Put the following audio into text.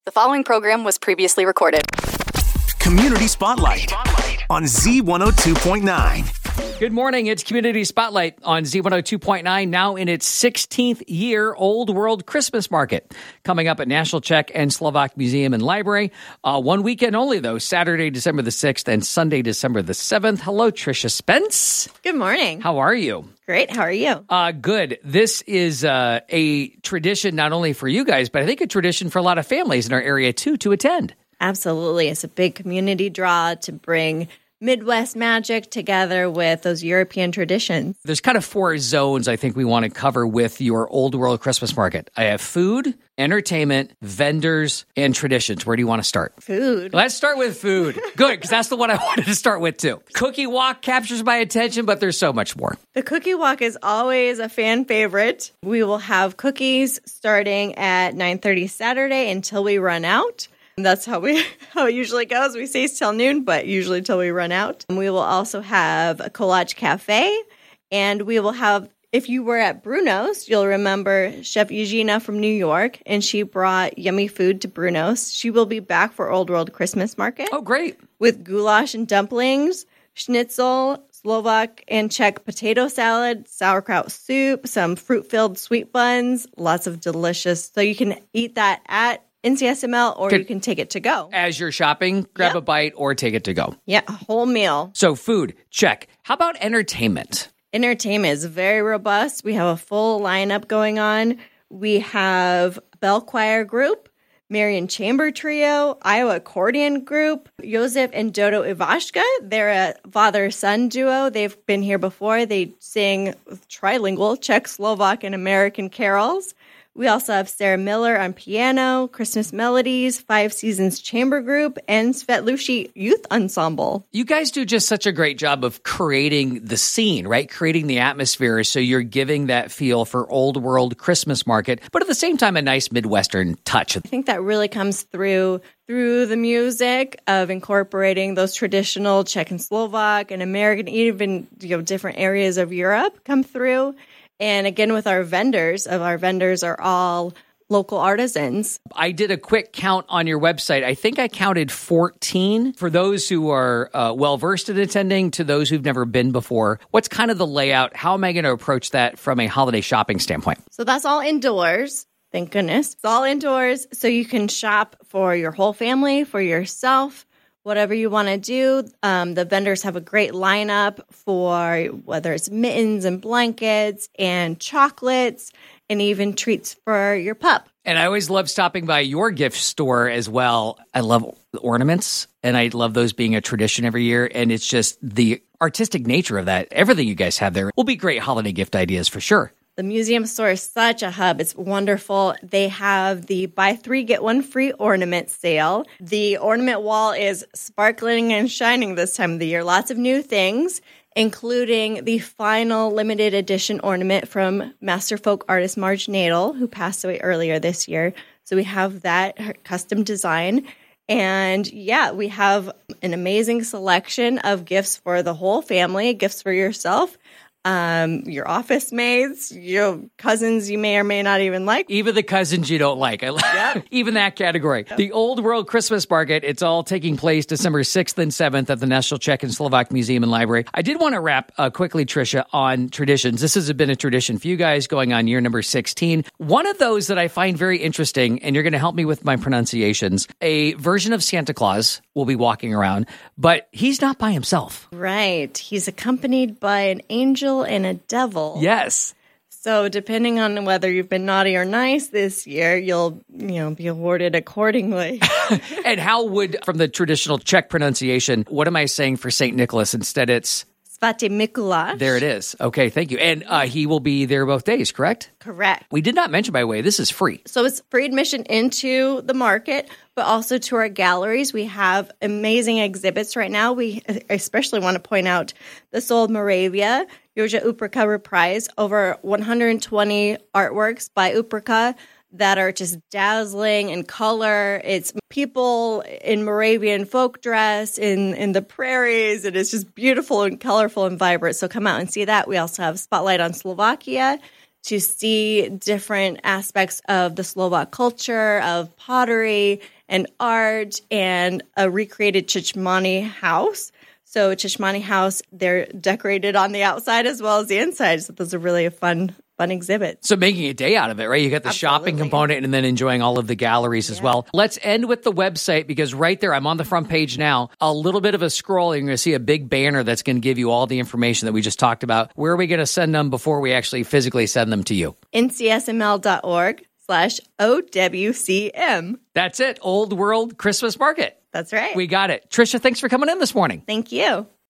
The following program was previously recorded. Community Spotlight on Z102.9. Good morning. It's Community Spotlight on Z102.9, now in its 16th year, Old World Christmas Market. Coming up at National Czech and Slovak Museum and Library. One weekend only, though, Saturday, December the 6th and Sunday, December the 7th. Hello, Tricia Spence. Good morning. How are you? Great. How are you? Good. This is a tradition not only for you guys, but I think a tradition for a lot of families in our area, too, to attend. Absolutely. It's a big community draw to bring Midwest magic together with those European traditions. There's kind of four zones I think we want to cover with your Old World Christmas Market. I have food, entertainment, vendors, and traditions. Where do you want to start? Food. Let's start with food. Good, because that's the one I wanted to start with, too. Cookie Walk captures my attention, but there's so mumuch more. The Cookie Walk is always a fan favorite. We will have cookies starting at 9:30 Saturday until we run out. That's how it usually goes. We say till noon, but usually till we run out. We will also have a collage cafe, and we will have, if you were at Bruno's, you'll remember Chef Eugenia from New York, and she brought yummy food to Bruno's. She will be back for Old World Christmas Market. Oh, great. With goulash and dumplings, schnitzel, Slovak and Czech potato salad, sauerkraut soup, some fruit-filled sweet buns, lots of delicious. So you can eat that at NCSML, or you can take it to go. As you're shopping, grab a bite or take it to go. Yeah, a whole meal. So food, check. How about entertainment? Entertainment is very robust. We have a full lineup going on. We have Bell Choir Group, Marian Chamber Trio, Iowa Accordion Group, Josef and Dodo Ivashka. They're a father-son duo. They've been here before. They sing trilingual Czech, Slovak, and American carols. We also have Sarah Miller on piano, Christmas Melodies, Five Seasons Chamber Group, and Svetlushi Youth Ensemble. You guys do just such a great job of creating the scene, right? Creating the atmosphere, so you're giving that feel for Old World Christmas Market, but at the same time, a nice Midwestern touch. I think that really comes through the music of incorporating those traditional Czech and Slovak and American, even different areas of Europe come through. And again, with our vendors are all local artisans. I did a quick count on your website. I think I counted 14 for those who are well-versed in attending to those who've never been before. What's kind of the layout? How am I going to approach that from a holiday shopping standpoint? So that's all indoors. Thank goodness. It's all indoors, so you can shop for your whole family, for yourself, whatever you want to do. The vendors have a great lineup for whether it's mittens and blankets and chocolates and even treats for your pup. And I always love stopping by your gift store as well. I love ornaments, and I love those being a tradition every year. And it's just the artistic nature of that. Everything you guys have there will be great holiday gift ideas for sure. The museum store is such a hub. It's wonderful. They have the buy three, get one free ornament sale. The ornament wall is sparkling and shining this time of the year. Lots of new things, including the final limited edition ornament from master folk artist Marge Nadel, who passed away earlier this year. So we have that, her custom design. And yeah, we have an amazing selection of gifts for the whole family, gifts for yourself, your office mates, your cousins you may or may not even like. Even the cousins you don't like. Even that category. Yep. The Old World Christmas Market, it's all taking place December 6th and 7th at the National Czech and Slovak Museum and Library. I did want to wrap quickly, Tricia, on traditions. This has been a tradition for you guys going on year number 16. One of those that I find very interesting, and you're going to help me with my pronunciations, a version of Santa Claus will be walking around, but he's not by himself. Right. He's accompanied by an angel and a devil. Yes. So depending on whether you've been naughty or nice this year, you'll be awarded accordingly. And how would, from the traditional Czech pronunciation, what am I saying for St. Nicholas? Instead it's Svatý Mikuláš. There it is. Okay, thank you. And he will be there both days, correct? Correct. We did not mention, by the way, this is free. So it's free admission into the market, but also to our galleries. We have amazing exhibits right now. We especially want to point out the Soul of Moravia, Joža Uprka Reprise, over 120 artworks by Uprka that are just dazzling in color. It's people in Moravian folk dress in the prairies. It is just beautiful and colorful and vibrant. So come out and see that. We also have Spotlight on Slovakia, to see different aspects of the Slovak culture, of pottery and art, and a recreated Chichmani house. So Chichmani house, they're decorated on the outside as well as the inside. So those are really a fun exhibit. So making a day out of it, right? You got the shopping component and then enjoying all of the galleries as well. Let's end with the website, because right there, I'm on the front page now, a little bit of a scroll, and you're going to see a big banner that's going to give you all the information that we just talked about. Where are we going to send them before we actually physically send them to you? ncsml.org/OWCM. That's it. Old World Christmas Market. That's right. We got it. Tricia, thanks for coming in this morning. Thank you.